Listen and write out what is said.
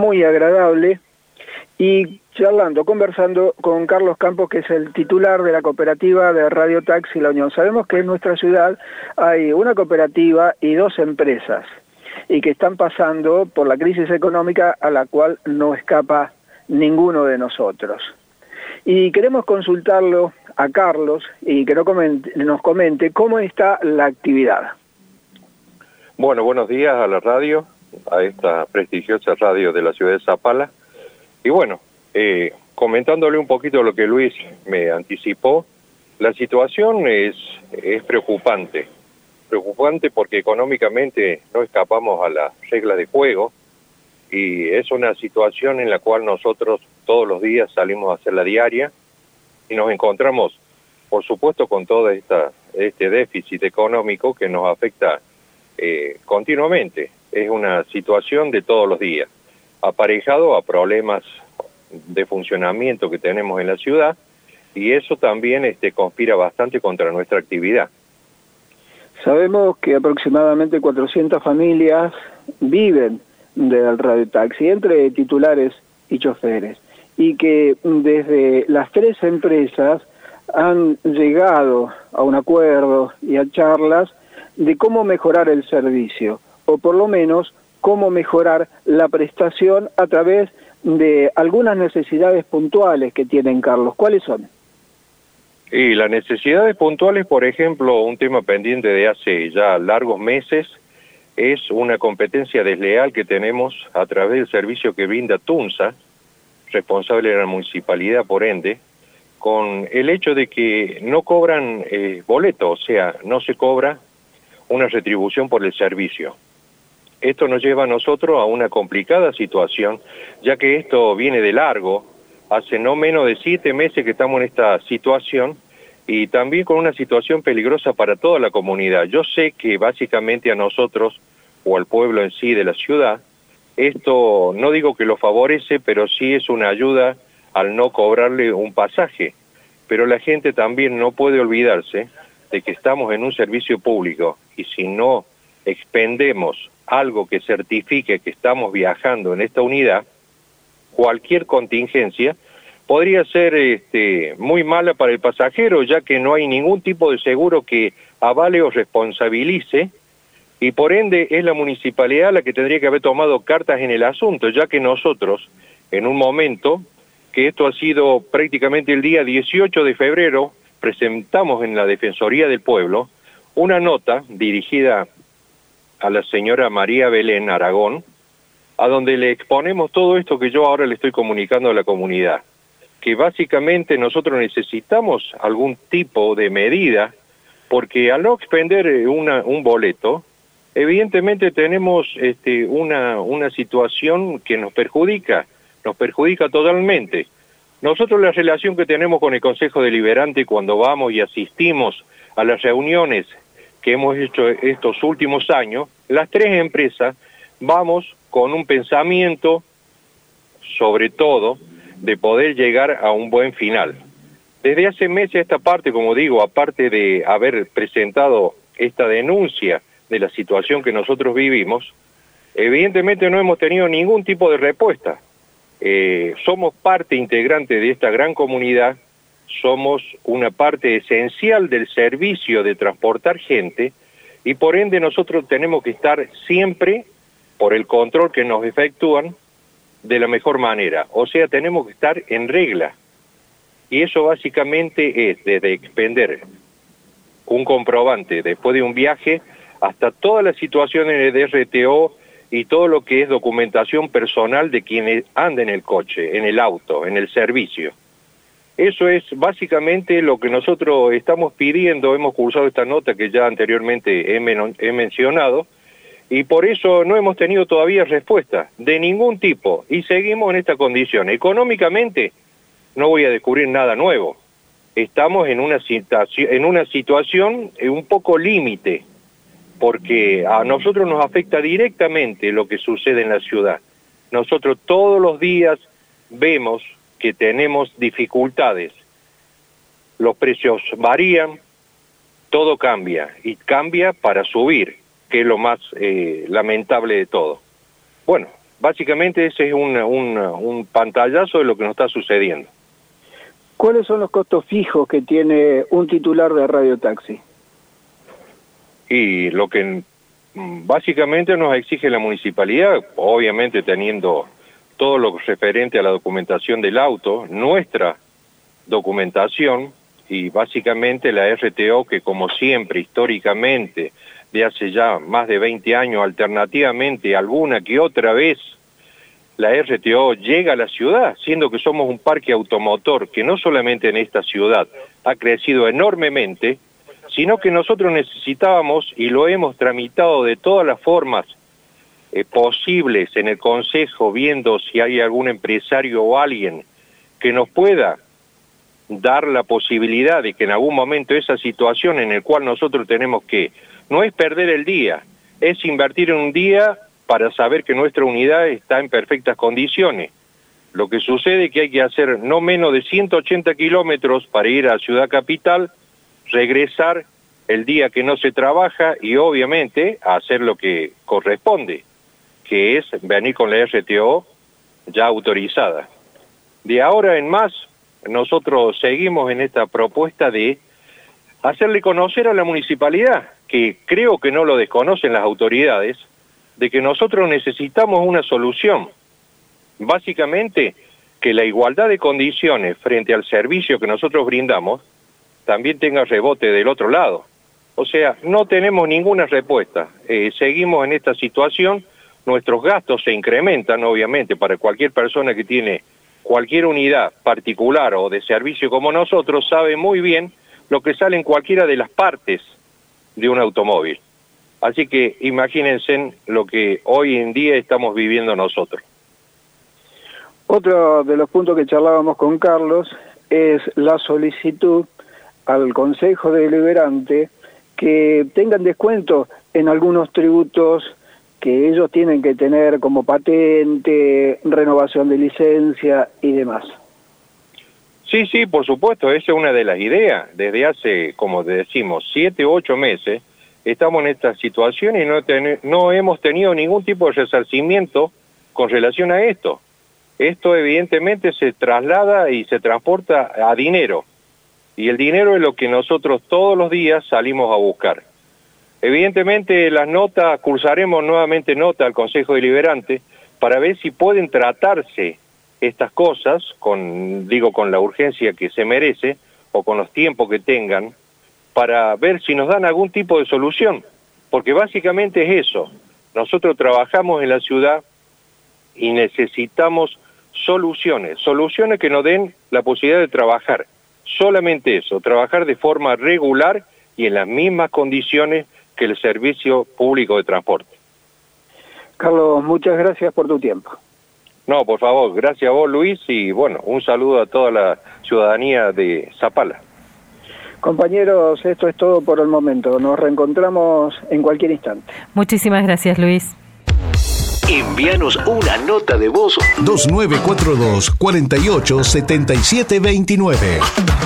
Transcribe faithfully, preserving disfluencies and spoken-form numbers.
muy agradable y charlando, conversando con Carlos Campos, que es el titular de la cooperativa de Radio Taxi La Unión. Sabemos que en nuestra ciudad hay una cooperativa y dos empresas y que están pasando por la crisis económica a la cual no escapa ninguno de nosotros. Y queremos consultarlo a Carlos y que nos comente, nos comente cómo está la actividad. Bueno, buenos días a la radio, a esta prestigiosa radio de la ciudad de Zapala. Y bueno, eh, comentándole un poquito lo que Luis me anticipó, la situación es, es preocupante. Preocupante porque económicamente no escapamos a las reglas de juego y es una situación en la cual nosotros todos los días salimos a hacer la diaria y nos encontramos, por supuesto, con todo esta, este déficit económico que nos afecta eh, continuamente. Es una situación de todos los días, aparejado a problemas de funcionamiento que tenemos en la ciudad, y eso también este, conspira bastante contra nuestra actividad. Sabemos que aproximadamente cuatrocientas familias viven del radiotaxi, entre titulares y choferes, y que desde las tres empresas han llegado a un acuerdo y a charlas de cómo mejorar el servicio, o por lo menos cómo mejorar la prestación a través de algunas necesidades puntuales que tienen, Carlos. ¿Cuáles son? Y las necesidades puntuales, por ejemplo, un tema pendiente de hace ya largos meses, es una competencia desleal que tenemos a través del servicio que brinda Tunsa, responsable de la municipalidad por ende, con el hecho de que no cobran eh, boleto, o sea, no se cobra una retribución por el servicio. Esto nos lleva a nosotros a una complicada situación, ya que esto viene de largo, hace no menos de siete meses que estamos en esta situación, y también con una situación peligrosa para toda la comunidad. Yo sé que básicamente a nosotros, o al pueblo en sí de la ciudad, esto no digo que lo favorece, pero sí es una ayuda al no cobrarle un pasaje. Pero la gente también no puede olvidarse de que estamos en un servicio público, y si no expendemos algo que certifique que estamos viajando en esta unidad, cualquier contingencia podría ser este, muy mala para el pasajero, ya que no hay ningún tipo de seguro que avale o responsabilice, y por ende es la municipalidad la que tendría que haber tomado cartas en el asunto, ya que nosotros, en un momento, que esto ha sido prácticamente el día dieciocho de febrero, presentamos en la Defensoría del Pueblo una nota dirigida a la señora María Belén Aragón, a donde le exponemos todo esto que yo ahora le estoy comunicando a la comunidad, que básicamente nosotros necesitamos algún tipo de medida, porque al no expender una, un boleto, evidentemente tenemos este, una, una situación que nos perjudica, nos perjudica totalmente. Nosotros la relación que tenemos con el Consejo Deliberante cuando vamos y asistimos a las reuniones que hemos hecho estos últimos años, las tres empresas vamos con un pensamiento, sobre todo, de poder llegar a un buen final. Desde hace meses esta parte, como digo, aparte de haber presentado esta denuncia de la situación que nosotros vivimos, evidentemente no hemos tenido ningún tipo de respuesta. Eh, somos parte integrante de esta gran comunidad, somos una parte esencial del servicio de transportar gente, y por ende nosotros tenemos que estar siempre, por el control que nos efectúan, de la mejor manera. O sea, tenemos que estar en regla. Y eso básicamente es desde expender un comprobante después de un viaje hasta todas las situaciones de R T O y todo lo que es documentación personal de quienes andan en el coche, en el auto, en el servicio. Eso es básicamente lo que nosotros estamos pidiendo. Hemos cursado esta nota que ya anteriormente he, men he mencionado, y por eso no hemos tenido todavía respuesta de ningún tipo, y seguimos en esta condición. Económicamente no voy a descubrir nada nuevo. Estamos en una situación, en una situación un poco límite, porque a nosotros nos afecta directamente lo que sucede en la ciudad. Nosotros todos los días vemos que tenemos dificultades. Los precios varían, todo cambia, y cambia para subir, que es lo más eh, lamentable de todo. Bueno, básicamente ese es un, un, un pantallazo de lo que nos está sucediendo. ¿Cuáles son los costos fijos que tiene un titular de radiotaxi? Y lo que básicamente nos exige la municipalidad, obviamente teniendo todo lo referente a la documentación del auto, nuestra documentación y básicamente la R T O, que como siempre, históricamente, de hace ya más de veinte años, alternativamente alguna que otra vez, la R T O llega a la ciudad, siendo que somos un parque automotor que no solamente en esta ciudad ha crecido enormemente, sino que nosotros necesitábamos, y lo hemos tramitado de todas las formas eh, posibles en el Consejo, viendo si hay algún empresario o alguien que nos pueda dar la posibilidad de que en algún momento esa situación en el cual nosotros tenemos que, no es perder el día, es invertir en un día para saber que nuestra unidad está en perfectas condiciones. Lo que sucede es que hay que hacer no menos de ciento ochenta kilómetros para ir a Ciudad Capital, regresar el día que no se trabaja y obviamente hacer lo que corresponde, que es venir con la R T O ya autorizada. De ahora en más, nosotros seguimos en esta propuesta de hacerle conocer a la municipalidad, que creo que no lo desconocen las autoridades, de que nosotros necesitamos una solución. Básicamente, que la igualdad de condiciones frente al servicio que nosotros brindamos también tenga rebote del otro lado. O sea, no tenemos ninguna respuesta. Eh, seguimos en esta situación, nuestros gastos se incrementan, obviamente, para cualquier persona que tiene cualquier unidad particular o de servicio como nosotros, sabe muy bien lo que sale en cualquiera de las partes de un automóvil. Así que imagínense lo que hoy en día estamos viviendo nosotros. Otro de los puntos que charlábamos con Carlos es la solicitud al Consejo Deliberante que tengan descuento en algunos tributos que ellos tienen que tener como patente, renovación de licencia y demás. Sí, sí, por supuesto, esa es una de las ideas. Desde hace, como decimos, siete u ocho meses, estamos en esta situación y no, ten, no hemos tenido ningún tipo de resarcimiento con relación a esto. Esto evidentemente se traslada y se transporta a dinero. Y el dinero es lo que nosotros todos los días salimos a buscar. Evidentemente las notas, cursaremos nuevamente nota al Consejo Deliberante para ver si pueden tratarse estas cosas, con digo con la urgencia que se merece, o con los tiempos que tengan, para ver si nos dan algún tipo de solución. Porque básicamente es eso. Nosotros trabajamos en la ciudad y necesitamos soluciones, soluciones que nos den la posibilidad de trabajar. Solamente eso, trabajar de forma regular y en las mismas condiciones que el servicio público de transporte. Carlos, muchas gracias por tu tiempo. No, por favor, gracias a vos, Luis, y bueno, un saludo a toda la ciudadanía de Zapala. Compañeros, esto es todo por el momento. Nos reencontramos en cualquier instante. Muchísimas gracias, Luis. Envíanos una nota de voz dos nueve cuatro dos, cuatro ocho siete siete dos nueve.